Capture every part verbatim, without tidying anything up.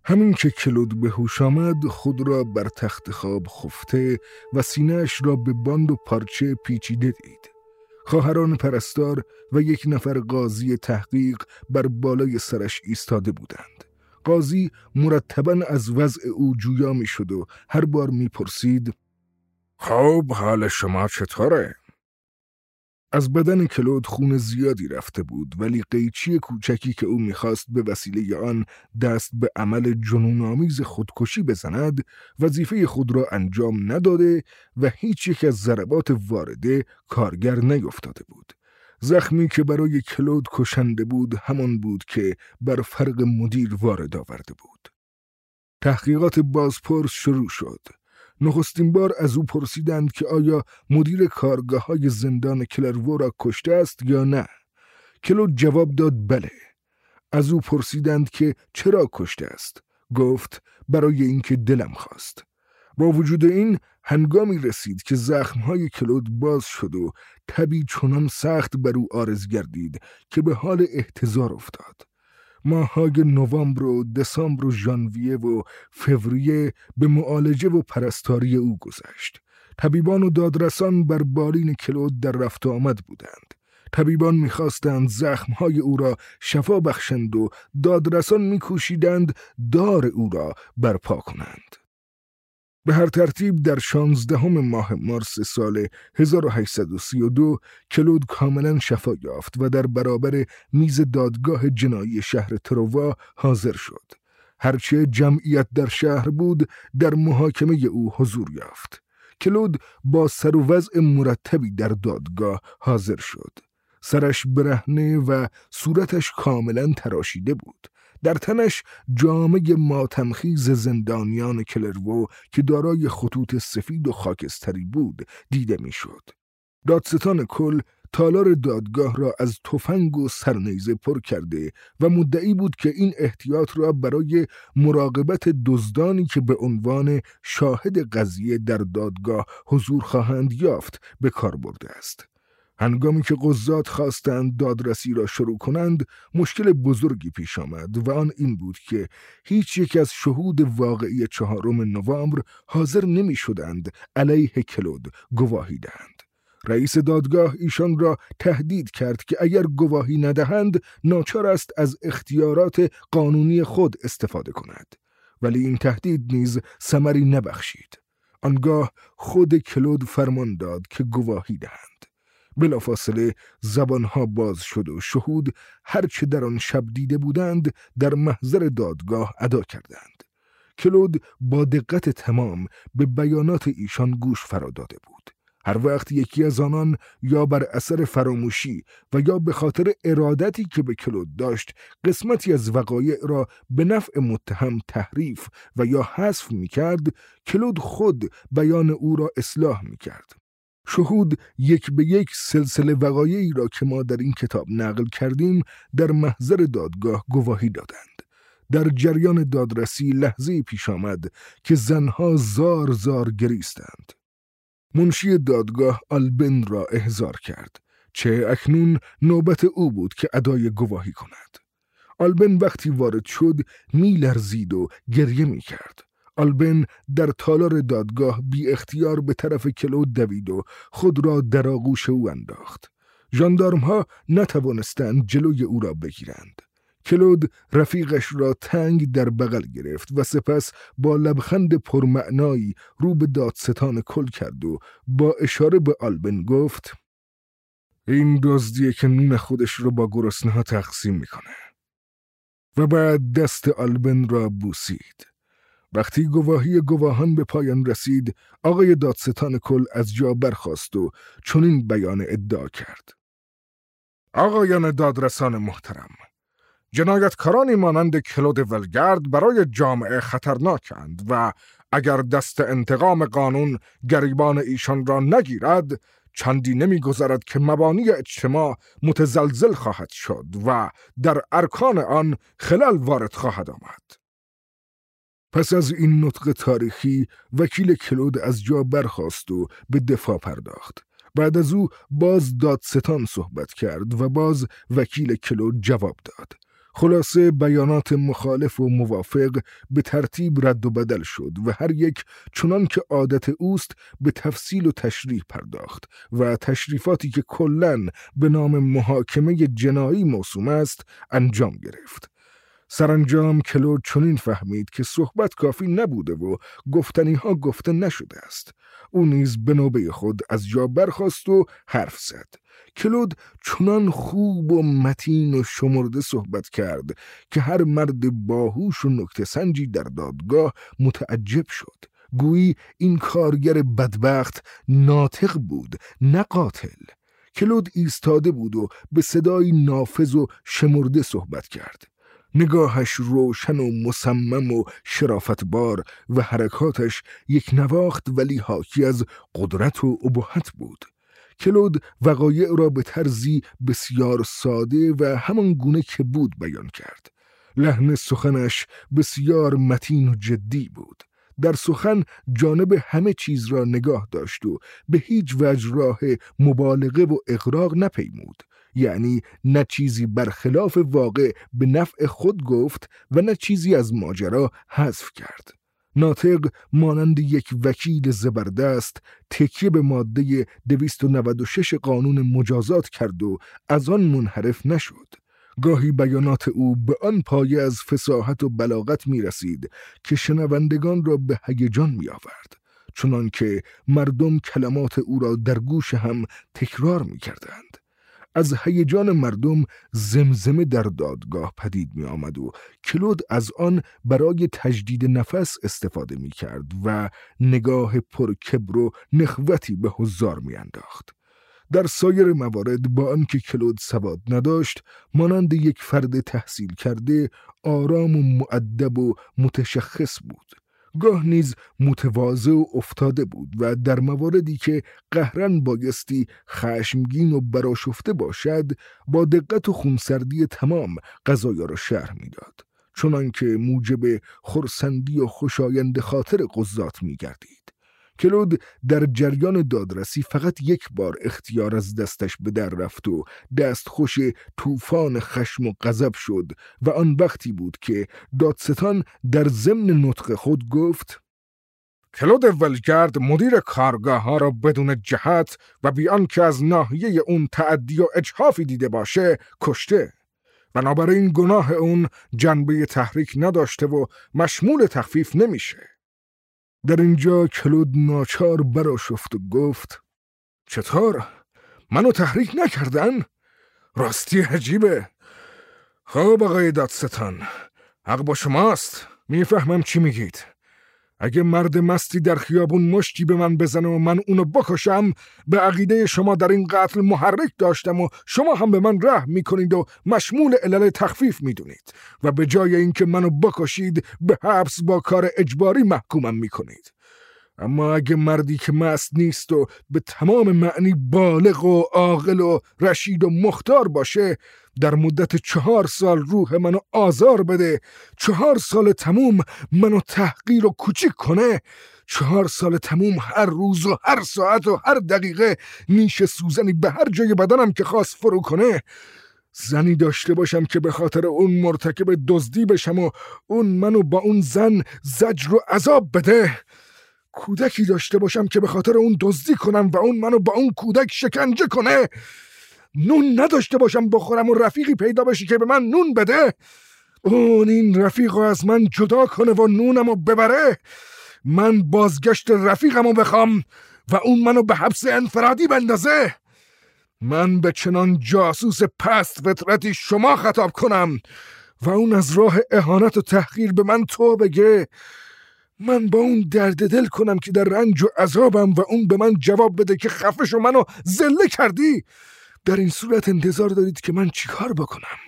همین که کلود به هوش آمد، خود را بر تخت خواب خفته و سینه‌اش را به باند و پارچه پیچیده دید. خواهران پرستار و یک نفر قاضی تحقیق بر بالای سرش ایستاده بودند. قاضی مرتباً از وضع او جویا می شد و هر بار می پرسید: خب حال شما چطوره؟ از بدن کلود خون زیادی رفته بود، ولی قیچی کوچکی که او میخواست به وسیله آن دست به عمل جنون‌آمیز خودکشی بزند وظیفه خود را انجام نداده و هیچ یک از ضربات وارده کارگر نیفتاده بود. زخمی که برای کلود کشنده بود همان بود که بر فرق مدیر وارد آورده بود. تحقیقات بازپرس شروع شد. نخستین بار از او پرسیدند که آیا مدیر کارگاه‌های زندان کلرو را کشته است یا نه. کلود جواب داد بله. از او پرسیدند که چرا کشته است. گفت برای اینکه دلم خواست. با وجود این هنگامی رسید که زخم‌های کلود باز شد و تبی چنان سخت بر او عارض گردید که به حال احتضار افتاد. ماه‌های نوامبر و دسامبر و ژانویه و فوریه به معالجه و پرستاری او گذشت. طبیبان و دادرسان بر بالین کلود در رفت و آمد بودند. طبیبان می‌خواستند زخم‌های او را شفا بخشند و دادرسان می‌کوشیدند دار او را برپا کنند. به هر ترتیب در شانزدهم ماه مارس سال هزار و هشتصد و سی و دو کلود کاملا شفا یافت و در برابر میز دادگاه جنایی شهر تروا حاضر شد. هرچه جمعیت در شهر بود در محاکمه او حضور یافت. کلود با سر و وضع مرتبی در دادگاه حاضر شد. سرش برهنه و صورتش کاملا تراشیده بود. در تنش جامه ماتمخیز زندانیان کلرو که دارای خطوط سفید و خاکستری بود دیده میشد. دادستان کل تالار دادگاه را از تفنگ و سرنیزه پر کرده و مدعی بود که این احتیاط را برای مراقبت دزدانی که به عنوان شاهد قضیه در دادگاه حضور خواهند یافت به کار برده است. هنگامی که قضات خواستند دادرسی را شروع کنند، مشکل بزرگی پیش آمد و آن این بود که هیچ یک از شهود واقعی چهارم نوامبر حاضر نمی شدند علیه کلود گواهی دهند. رئیس دادگاه ایشان را تهدید کرد که اگر گواهی ندهند ناچار است از اختیارات قانونی خود استفاده کند. ولی این تهدید نیز ثمری نبخشید. آنگاه خود کلود فرمان داد که گواهی دهند. بلافاصله زبانها باز شد و شهود هرچه در آن شب دیده بودند در محضر دادگاه ادا کردند. کلود با دقت تمام به بیانات ایشان گوش فرا داده بود. هر وقت یکی از آنان یا بر اثر فراموشی و یا به خاطر ارادتی که به کلود داشت قسمتی از وقایع را به نفع متهم تحریف و یا حذف می‌کرد، کلود خود بیان او را اصلاح می‌کرد. شهود یک به یک سلسله وقایعی را که ما در این کتاب نقل کردیم در محضر دادگاه گواهی دادند. در جریان دادرسی لحظه پیش آمد که زنها زار زار گریستند. منشی دادگاه آلبن را احضار کرد، چه اکنون نوبت او بود که ادای گواهی کند. آلبن وقتی وارد شد می لرزید و گریه می کرد. آلبن در تالار دادگاه بی اختیار به طرف کلود دوید و خود را در آغوش او انداخت. ژاندارم ها نتوانستند جلوی او را بگیرند. کلود رفیقش را تنگ در بغل گرفت و سپس با لبخند پرمعنایی رو به دادستان کل کرد و با اشاره به آلبن گفت: این دزدیه که نون خودش رو با گرسنه ها تقسیم میکنه. و بعد دست آلبن را بوسید. وقتی گواهی گواهان به پایان رسید، آقای دادستان کل از جا برخاست و چنین بیان ادعا کرد: آقایان دادرسان محترم، جنایتکارانی مانند کلود ولگرد برای جامعه خطرناکند و اگر دست انتقام قانون گریبان ایشان را نگیرد، چندی نمی گذرد که مبانی اجتماع متزلزل خواهد شد و در ارکان آن خلل وارد خواهد آمد. پس از این نطق تاریخی وکیل کلود از جا برخاست و به دفاع پرداخت. بعد از او باز دادستان صحبت کرد و باز وکیل کلود جواب داد. خلاصه بیانات مخالف و موافق به ترتیب رد و بدل شد و هر یک چنان که عادت اوست به تفصیل و تشریح پرداخت و تشریفاتی که کلاً به نام محاکمه جنایی موسوم است انجام گرفت. سرانجام کلود چنین فهمید که صحبت کافی نبوده و گفتنی ها گفته نشده است. او نیز به نوبه خود از جا برخاست و حرف زد. کلود چنان خوب و متین و شمرده صحبت کرد که هر مرد باهوش و نکته سنجی در دادگاه متعجب شد. گویی این کارگر بدبخت ناطق بود نه قاتل. کلود ایستاده بود و به صدای نافذ و شمرده صحبت کرد. نگاهش روشن و مصمم و شرافتبار و حرکاتش یک نواخت ولی حاکی از قدرت و ابهت بود. کلود وقایع را به طرزی بسیار ساده و همان گونه که بود بیان کرد. لحن سخنش بسیار متین و جدی بود. در سخن جانب همه چیز را نگاه داشت و به هیچ وجه راه مبالغه و اغراق نپیمود. یعنی نه چیزی برخلاف واقع به نفع خود گفت و نه چیزی از ماجرا حذف کرد. ناطق مانند یک وکیل زبردست تکیه به ماده دویست و نود و شش قانون مجازات کرد و از آن منحرف نشد. گاهی بیانات او به آن پایه از فصاحت و بلاغت می رسید که شنوندگان را به هیجان می آورد، چنان که مردم کلمات او را در گوش هم تکرار می کردند. از هیجان مردم زمزمه در دادگاه پدید می آمد و کلود از آن برای تجدید نفس استفاده می کرد و نگاه پرکبر و نخوتی به حضار می انداخت. در سایر موارد با آنکه کلود سواد نداشت، مانند یک فرد تحصیل کرده آرام و مؤدب و متشخص بود. گاه نیز متواضع و افتاده بود و در مواردی که قهرن بایستی خشمگین و برآشفته باشد با دقت و خونسردی تمام قضایا را شرح میداد، چنان که موجب خرسندی و خوشایند خاطر قضات میگردید. کلود در جریان دادرسی فقط یک بار اختیار از دستش به در رفت و دستخوش طوفان خشم و غضب شد و آن وقتی بود که دادستان در ضمن نطق خود گفت: کلود ولگرد مدیر کارگاه ها را بدون جهت و بیان که از ناحیه اون تعدی و اجحافی دیده باشه کشته. بنابراین گناه اون جنبه تحریک نداشته و مشمول تخفیف نمیشه. در اینجا کلود ناچار برآشفت و گفت: چطور؟ منو تحریک نکردن؟ راستی عجیبه. خب آقای دادستان، حق با شماست. میفهمم چی میگید. اگه مرد مستی در خیابون مشتی به من بزنه و من اونو بکشم، به عقیده شما در این قتل محرک داشتم و شما هم به من رحم میکنید و مشمول علل تخفیف میدونید و به جای اینکه منو بکشید به حبس با کار اجباری محکومم میکنید. اما اگه مردی که مست نیست و به تمام معنی بالغ و عاقل و رشید و مختار باشه در مدت چهار سال روح منو آزار بده، چهار سال تموم منو تحقیر و کوچیک کنه، چهار سال تموم هر روز و هر ساعت و هر دقیقه نیش سوزنی به هر جای بدنم که خواست فرو کنه، زنی داشته باشم که به خاطر اون مرتکب دزدی بشم و اون منو با اون زن زجر و عذاب بده، کودکی داشته باشم که به خاطر اون دزدی کنم و اون منو با اون کودک شکنجه کنه، نون نداشته باشم بخورم و رفیقی پیدا بشه که به من نون بده، اون این رفیقو از من جدا کنه و نونمو ببره، من بازگشت رفیقمو بخوام و اون منو به حبس انفرادی بندازه، من به چنان جاسوس پست فطرتی شما خطاب کنم و اون از راه اهانت و تحقیر به من تو بگه، من با اون درد دل کنم که در رنج و عذابم و اون به من جواب بده که خفش و منو ذله کردی. در این صورت انتظار دارید که من چیکار بکنم؟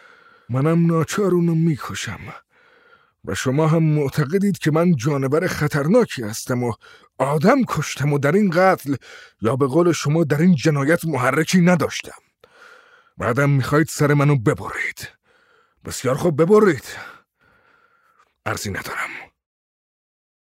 منم ناچار اونو میکشم و شما هم معتقدید که من جانور خطرناکی هستم و آدم کشتم و در این قتل یا به قول شما در این جنایت محرکی نداشتم. بعدم میخواید سر منو ببرید. بسیار خوب، ببرید. عرضی ندارم.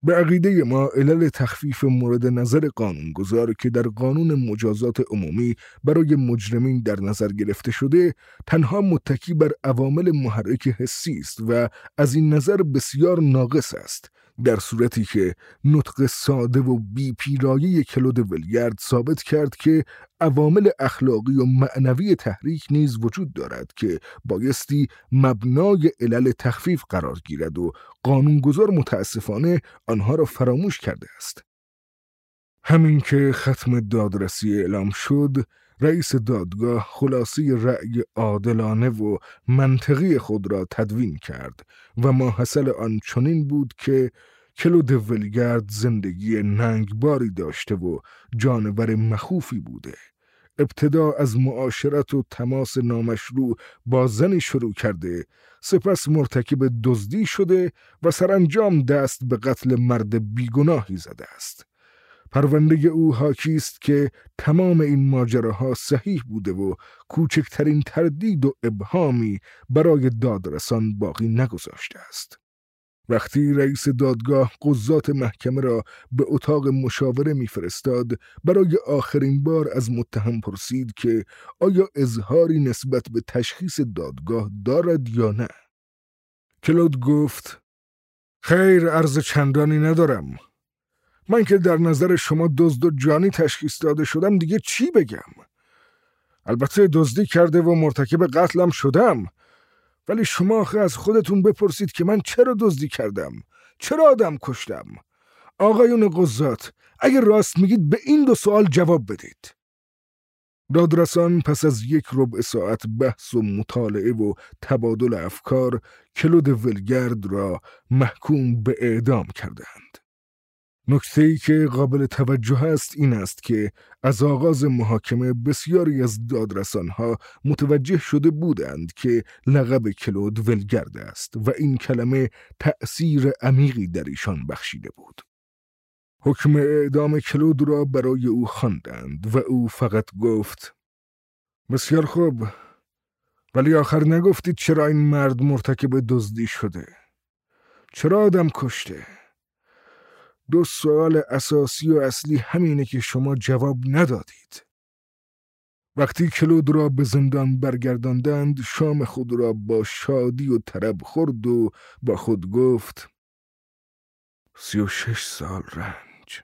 به عقیده ما علل تخفیف مورد نظر قانونگذار که در قانون مجازات عمومی برای مجرمین در نظر گرفته شده تنها متکی بر عوامل محرک حسی است و از این نظر بسیار ناقص است، در صورتی که نطق ساده و بی پیرایه کلود ولگرد ثابت کرد که عوامل اخلاقی و معنوی تحریک نیز وجود دارد که بایستی مبنای علل تخفیف قرار گیرد و قانونگذار متاسفانه آنها را فراموش کرده است. همین که ختم دادرسی اعلام شد، رئیس دادگاه خلاصه رأی عادلانه و منطقی خود را تدوین کرد و ماحصل آن چنین بود که کلود ولگرد زندگی ننگباری داشته و جانور مخوفی بوده. ابتدا از معاشرت و تماس نامشروع با زنی شروع کرده، سپس مرتکب دزدی شده و سرانجام دست به قتل مرد بیگناهی زده است. پرونده او حاکی است که تمام این ماجراها صحیح بوده و کوچکترین تردید و ابهامی برای دادرسان باقی نگذاشته است. وقتی رئیس دادگاه قضات محکمه را به اتاق مشاوره میفرستاد، برای آخرین بار از متهم پرسید که آیا اظهاری نسبت به تشخیص دادگاه دارد یا نه. کلود گفت: خیر، عرض چندانی ندارم. من که در نظر شما دزد و جانی تشخیص داده شدم، دیگه چی بگم؟ البته دزدی کرده و مرتکب قتلم شدم، ولی شما آخه از خودتون بپرسید که من چرا دزدی کردم؟ چرا آدم کشتم؟ آقایون قضات، اگه راست میگید به این دو سوال جواب بدید. دادرسان پس از یک ربع ساعت بحث و مطالعه و تبادل افکار، کلود ولگرد را محکوم به اعدام کردند. نکته‌ای که قابل توجه است این است که از آغاز محاکمه بسیاری از دادرسانها متوجه شده بودند که لقب کلود ولگرد است و این کلمه تأثیر عمیقی در ایشان بخشیده بود. حکم اعدام کلود را برای او خواندند و او فقط گفت: بسیار خوب، ولی آخر نگفتید چرا این مرد مرتکب دزدی شده؟ چرا آدم کشته؟ دو سوال اساسی و اصلی همینه که شما جواب ندادید. وقتی کلود را به زندان برگرداندند، شام خود را با شادی و طرب خورد و با خود گفت: سی و شش سال رنج.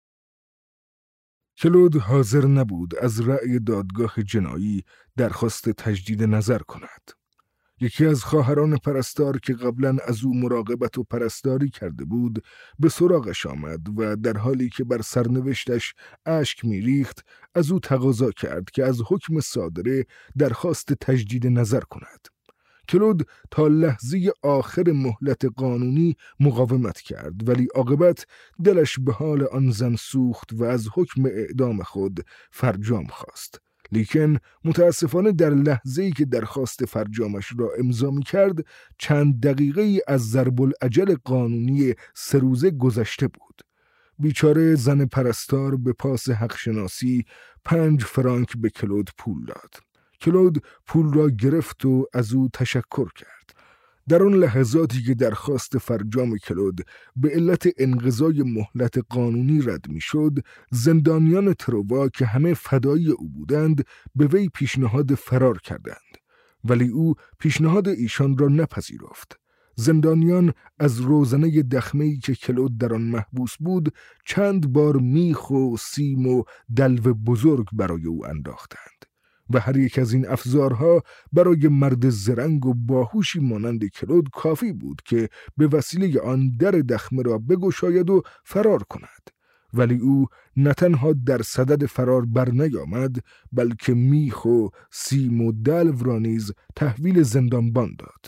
کلود حاضر نبود از رأی دادگاه جنایی درخواست تجدید نظر کند. یکی از خواهران پرستار که قبلا از او مراقبت و پرستاری کرده بود به سراغش آمد و در حالی که بر سرنوشتش اشک میریخت از او تقاضا کرد که از حکم صادره درخواست تجدید نظر کند. کلود تا لحظه آخر مهلت قانونی مقاومت کرد، ولی عاقبت دلش به حال آن زن سوخت و از حکم اعدام خود فرجام خواست. لیکن متاسفانه در لحظه‌ای که درخواست فرجامش را امضا می‌کرد، چند دقیقه‌ای از ضرب الاجل قانونی سه روزه گذشته بود. بیچاره زن پرستار به پاس حق شناسی پنج فرانک به کلود پول داد. کلود پول را گرفت و از او تشکر کرد. در آن لحظاتی که درخواست فرجام کلود به علت انقضای مهلت قانونی رد میشد، زندانیان تروا که همه فدایی او بودند به وی پیشنهاد فرار کردند، ولی او پیشنهاد ایشان را نپذیرفت. زندانیان از روزنه دخمه‌ای که کلود در آن محبوس بود چند بار میخ و سیم و دلو بزرگ برای او انداختند و هر یک از این افزارها برای مرد زرنگ و باهوشی مانند کلود کافی بود که به وسیله آن در دخمه را بگشاید و فرار کند. ولی او نه تنها در صدد فرار بر نیامد، بلکه میخ و سیم و دلو را نیز تحویل زندانبان داد.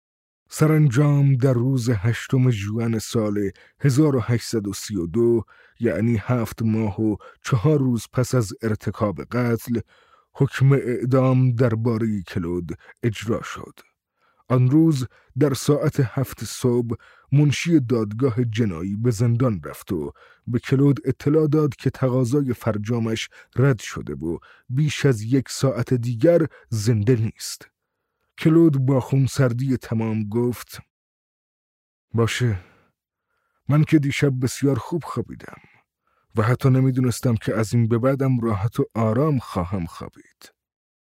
سرانجام در روز هشتم ژوئن سال هزار و هشتصد و سی و دو، یعنی هفت ماه و چهار روز پس از ارتکاب قتل، حکم اعدام درباره کلود اجرا شد. آن روز در ساعت هفت صبح منشی دادگاه جنایی به زندان رفت و به کلود اطلاع داد که تقاضای فرجامش رد شده و بیش از یک ساعت دیگر زنده نیست. کلود با خونسردی تمام گفت: باشه، من که دیشب بسیار خوب خوابیدم و حتی نمیدونستم که از این به بعدم راحت و آرام خواهم خوابید.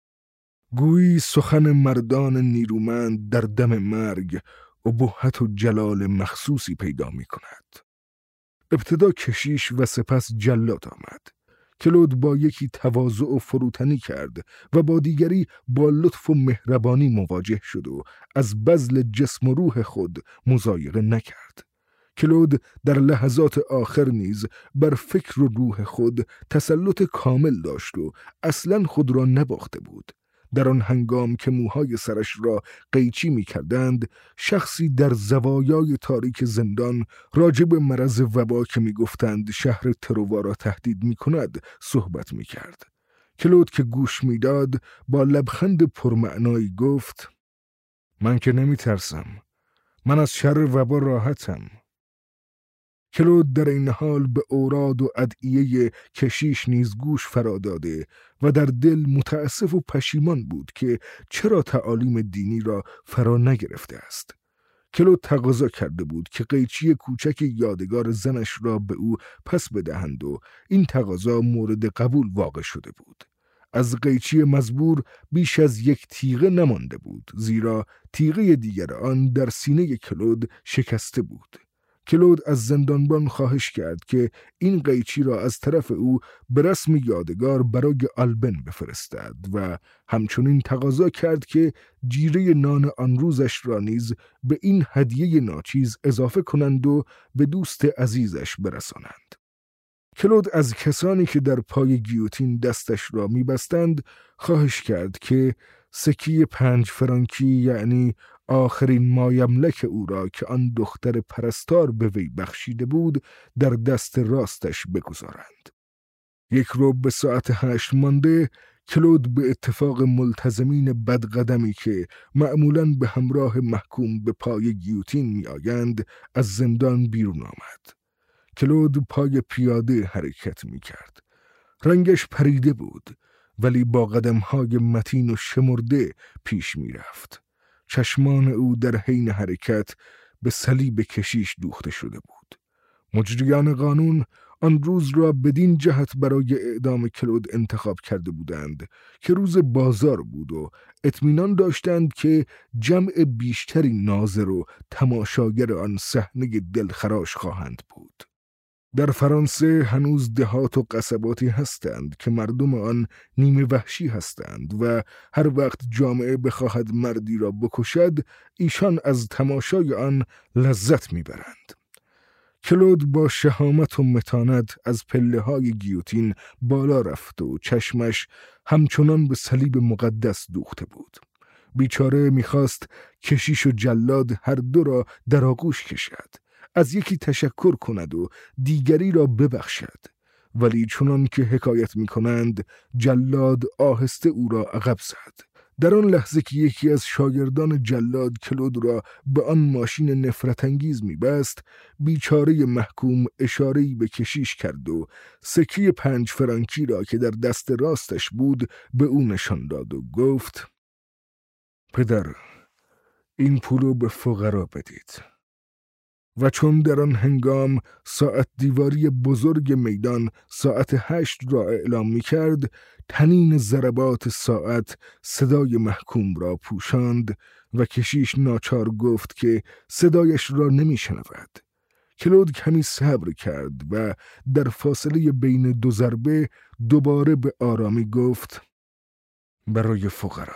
گویی سخن مردان نیرومند در دم مرگ ابهت و جلال مخصوصی پیدا می کند. ابتدا کشیش و سپس جلاد آمد. کلود با یکی تواضع و فروتنی کرد و با دیگری با لطف و مهربانی مواجه شد و از بذل جسم و روح خود مضایقه نکرد. کلود در لحظات آخر نیز بر فکر و روح خود تسلط کامل داشت و اصلاً خود را نباخته بود. در آن هنگام که موهای سرش را قیچی می کردند، شخصی در زوایای تاریک زندان راجب مرض وبا که می گفتند شهر تروا را تهدید می کند صحبت می کرد. کلود که گوش می داد با لبخند پرمعنایی گفت: من که نمی ترسم. من از شر وبا راحتم. کلود در این حال به اوراد و ادعیه کشیش نیز گوش فرا داده و در دل متاسف و پشیمان بود که چرا تعالیم دینی را فرا نگرفته است. کلود تقاضا کرده بود که قیچی کوچک یادگار زنش را به او پس بدهند و این تقاضا مورد قبول واقع شده بود. از قیچی مزبور بیش از یک تیغه نمانده بود، زیرا تیغه دیگر آن در سینه کلود شکسته بود. کلود از زندانبان خواهش کرد که این قیچی را از طرف او به رسم یادگار برای آلبن بفرستد و همچنین تقاضا کرد که جیره نان آن روزش را نیز به این هدیه ناچیز اضافه کنند و به دوست عزیزش برسانند. کلود از کسانی که در پای گیوتین دستش را می‌بستند خواهش کرد که سکه پنج فرانکی، یعنی آخرین مایملک او را که آن دختر پرستار به وی بخشیده بود، در دست راستش بگذارند. یک رو به ساعت هشت مانده، کلود به اتفاق ملتزمین بدقدمی که معمولاً به همراه محکوم به پای گیوتین می آیند، از زندان بیرون آمد. کلود پای پیاده حرکت می کرد. رنگش پریده بود، ولی با قدمهای متین و شمرده پیش می رفت. چشمان او در حین حرکت به صلیب کشیش دوخته شده بود. مجریان قانون آن روز را بدین جهت برای اعدام کلود انتخاب کرده بودند که روز بازار بود و اطمینان داشتند که جمع بیشتری ناظر و تماشاگر آن صحنه دلخراش خواهند بود. در فرانسه هنوز دهات و قصباتی هستند که مردم آن نیمه وحشی هستند و هر وقت جامعه بخواهد مردی را بکشد، ایشان از تماشای آن لذت میبرند. کلود با شهامت و متانت از پله های گیوتین بالا رفت و چشمش همچنان به صلیب مقدس دوخته بود. بیچاره میخواست کشیش و جلاد هر دو را در آغوش کشد، از یکی تشکر کند و دیگری را ببخشد، ولی چنان که حکایت می کنند جلاد آهسته او را عقب زد. در آن لحظه که یکی از شاگردان جلاد کلود را به آن ماشین نفرت انگیز می بست، بیچاره محکوم اشاره‌ای به کشیش کرد و سکه پنج فرانکی را که در دست راستش بود به او نشان داد و گفت: پدر، این پولو به فقرا بدید. و چون در آن هنگام ساعت دیواری بزرگ میدان ساعت هشت را اعلام می کرد، تنین ضربات ساعت صدای محکوم را پوشاند و کشیش ناچار گفت که صدایش را نمی شنود. کلود کمی صبر کرد و در فاصله بین دو ضربه دوباره به آرامی گفت: برای فقرا.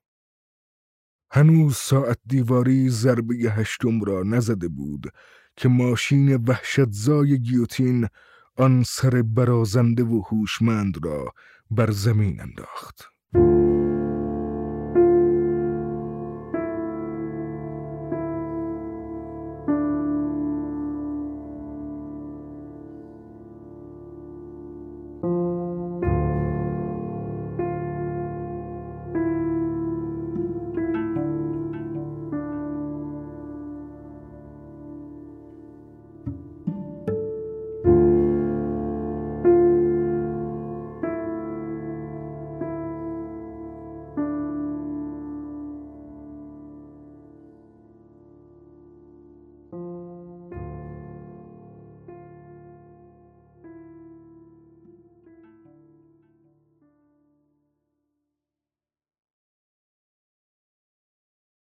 هنوز ساعت دیواری ضربه هشتم را نزده بود که ماشین وحشتزای گیوتین آن سر برازنده و هوشمند را بر زمین انداخت.